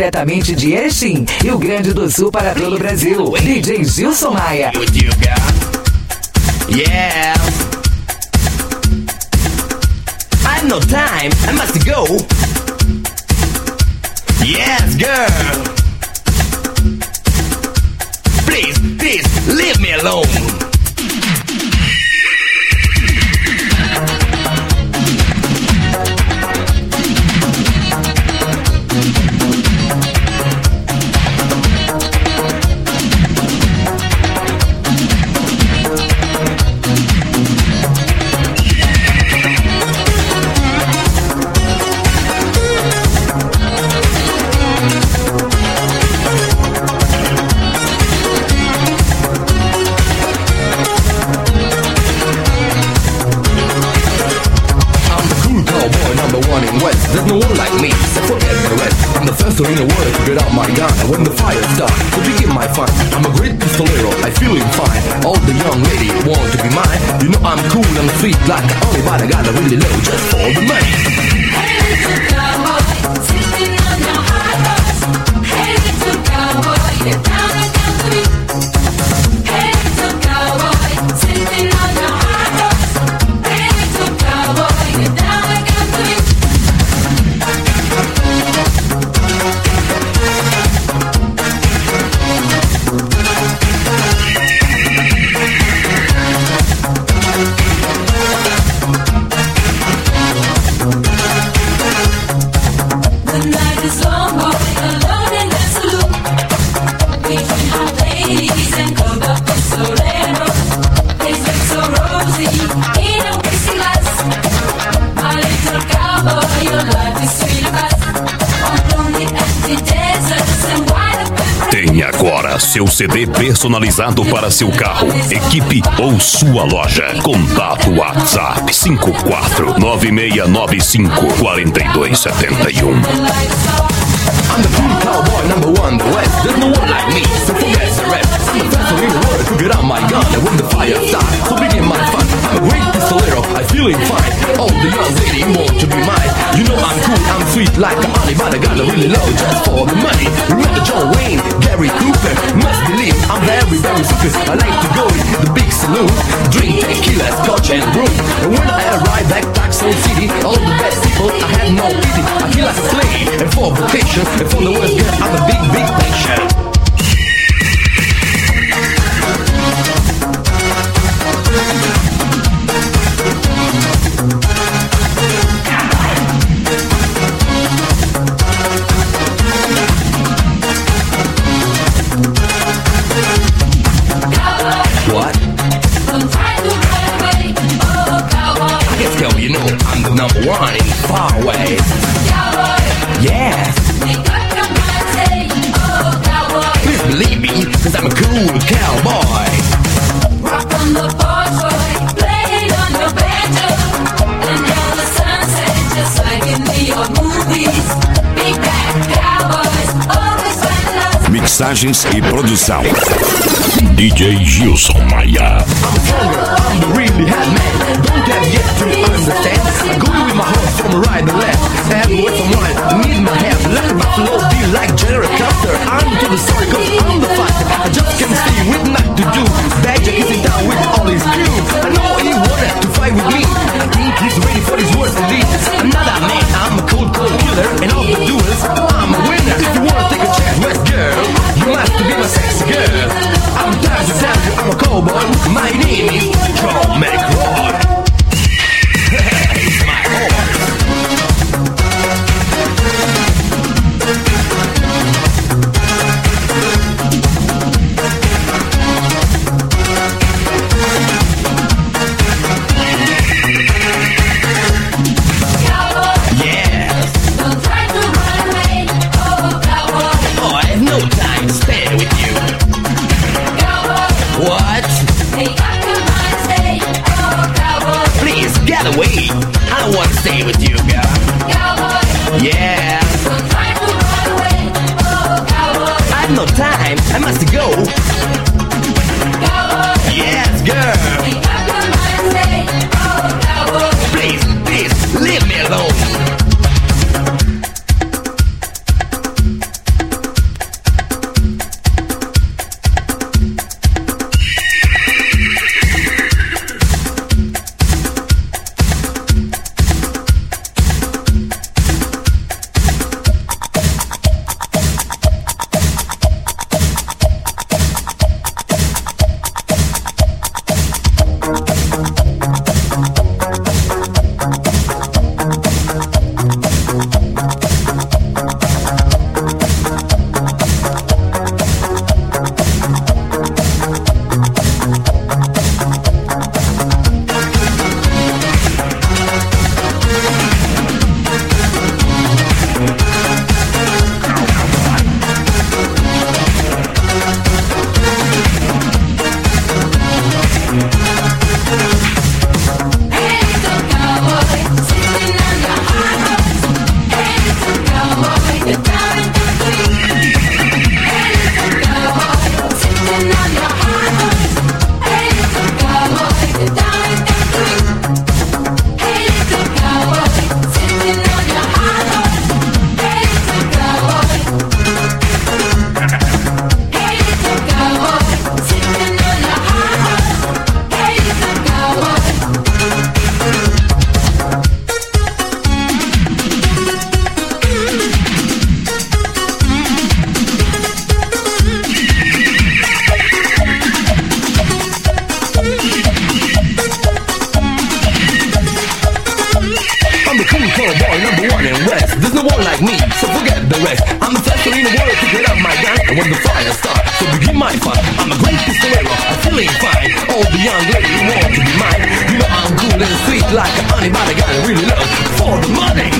diretamente de Erechim, Rio Grande do Sul para todo o Brasil. DJ Gilson Maia. Yeah. I have no time, I must go. Yes, girl. Please, leave me alone. There's no one like me, so forget the rest. I'm the first one in the world to get out my gun. And when the fire starts, to begin my fun. I'm a great pistolero, I feeling fine. All the young ladies want to be mine. You know I'm cool and sweet like the only but I got a really low just for the money. Hey little cowboy, sitting on your high horse. Hey little cowboy, you're down against me. Hey little cowboy, sitting on your high horse. Hey little cowboy, you're down against me. Tem agora seu CD personalizado para seu carro, equipe ou sua loja. Contato WhatsApp 5496954271. I'm the cool cowboy number one, the West. There's no one like me, so forget the rest. I'm the first one in the world to get out my gun. And when the fire starts, so begin my fun. I'm a great pistolero, I feeling fine. All the young ladies want to be mine. You know I'm cool, I'm sweet like a honey, but I got a really low just for the money. Remember John Wayne, Gary Cooper, must believe I'm very, very super. I like to go in the big saloon, drink tequila, scotch and brew. And when I arrive back Tucson City, all the best people, I have no pity. I feel like a slave, and for vocation, and for the worst girl, I'm a big, big patient. What? I can tell you know I'm the number one in far away. Yes. Please believe me, cause I'm a cool cowboy. Rock on the porch, boy, play it on your banjo. Under the sunset, just like in the old movies. Big bad cowboys, always find love. Mixagens e produção DJ Gilson Maia. I'm stronger, I'm the really hot man. Don't have yet to understand. I go with my horse from right to left. Have with some wine, need my help. Like a buffalo, be like General Custer. I'm to the story cause I'm the fighter. I just can't see with nothing to do. Badger isn't down with all his crew. I know he wanted to fight with me. I think he's ready for his worst elite. Another man, I'm a cold killer. And all the duels, I'm a winner. If you wanna take a chance, West girl, you must be my sexy girl. I'm tired to tell you I'm a cowboy. My name is John McRoy. He's my horse. Yes. Don't try to run away, oh cowboy. Oh, I have no time to spare with you. Cowboy, What? take up your mind, say, oh cowboy. Please get away. I don't want to stay with you, girl. Cowboy, Yeah. don't try to run away, oh cowboy. I have no time. I must go. Cowboy, Yes, girl. take up your mind, say, oh cowboy. Please, leave me alone. number one in West. There's no one like me, so forget the rest. I'm the first one in the world to get up my gun. And when the fire starts, so begin my fun. I'm a great pistolero, I'm feeling fine. All the young ladies want to be mine. You know I'm cool and sweet like a honey, but I got really love for the money.